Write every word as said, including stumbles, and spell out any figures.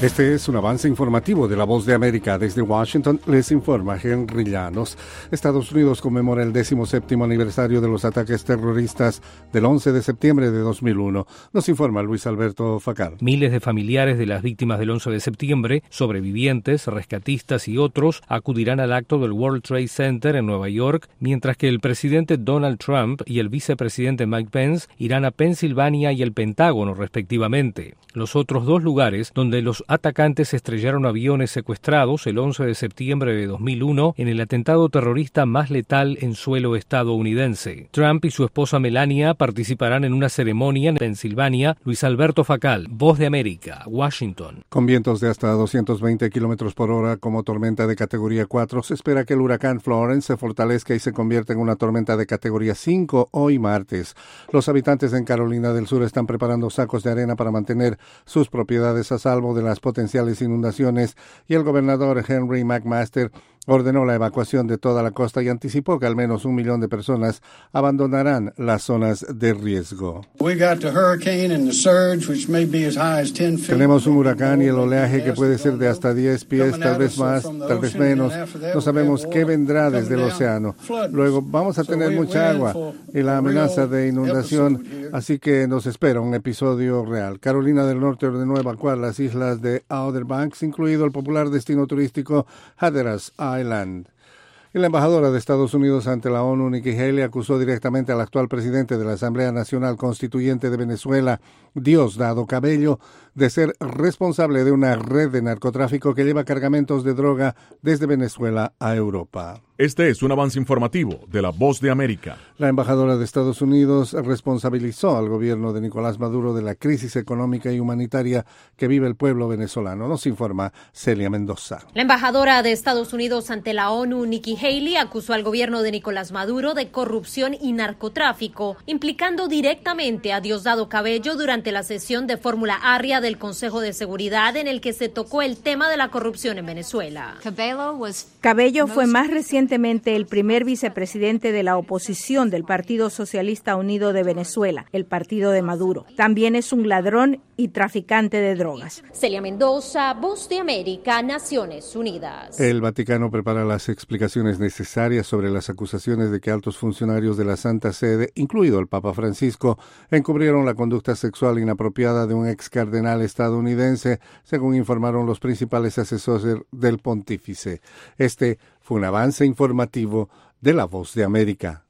Este es un avance informativo de La Voz de América. Desde Washington les informa Henry Llanos. Estados Unidos conmemora el decimoséptimo aniversario de los ataques terroristas del once de septiembre de dos mil uno. Nos informa Luis Alberto Facal. Miles de familiares de las víctimas del once de septiembre, sobrevivientes, rescatistas y otros acudirán al acto del World Trade Center en Nueva York, mientras que el presidente Donald Trump y el vicepresidente Mike Pence irán a Pensilvania y el Pentágono respectivamente. Los otros dos lugares donde los atacantes estrellaron aviones secuestrados el once de septiembre de dos mil uno en el atentado terrorista más letal en suelo estadounidense. Trump y su esposa Melania participarán en una ceremonia en Pensilvania. Luis Alberto Facal, Voz de América, Washington. Con vientos de hasta doscientos veinte kilómetros por hora como tormenta de categoría cuatro, se espera que el huracán Florence se fortalezca y se convierta en una tormenta de categoría cinco hoy martes. Los habitantes en Carolina del Sur están preparando sacos de arena para mantener sus propiedades a salvo de las potenciales inundaciones, y el gobernador Henry McMaster ordenó la evacuación de toda la costa y anticipó que al menos un millón de personas abandonarán las zonas de riesgo. Tenemos un huracán y el oleaje que puede ser de hasta diez pies, tal vez más, tal vez menos. No sabemos qué vendrá desde el océano. Luego vamos a tener mucha agua y la amenaza de inundación, así que nos espera un episodio real. Carolina del Norte ordenó evacuar las islas de Outer Banks, incluido el popular destino turístico Hatteras Island. Y la embajadora de Estados Unidos ante la ONU, Nikki Haley, acusó directamente al actual presidente de la Asamblea Nacional Constituyente de Venezuela, Diosdado Cabello, de ser responsable de una red de narcotráfico que lleva cargamentos de droga desde Venezuela a Europa. Este es un avance informativo de La Voz de América. La embajadora de Estados Unidos responsabilizó al gobierno de Nicolás Maduro de la crisis económica y humanitaria que vive el pueblo venezolano. Nos informa Celia Mendoza. La embajadora de Estados Unidos ante la ONU, Nikki Haley, acusó al gobierno de Nicolás Maduro de corrupción y narcotráfico, implicando directamente a Diosdado Cabello durante la sesión de Fórmula Arria del Consejo de Seguridad, en el que se tocó el tema de la corrupción en Venezuela. Cabello fue más recientemente el primer vicepresidente de la oposición del Partido Socialista Unido de Venezuela, el partido de Maduro. También es un ladrón y traficante de drogas. Celia Mendoza, Voz de América, Naciones Unidas. El Vaticano prepara las explicaciones necesarias sobre las acusaciones de que altos funcionarios de la Santa Sede, incluido el Papa Francisco, encubrieron la conducta sexual inapropiada de un ex cardenal estadounidense, según informaron los principales asesores del pontífice. Este fue un avance informativo de La Voz de América.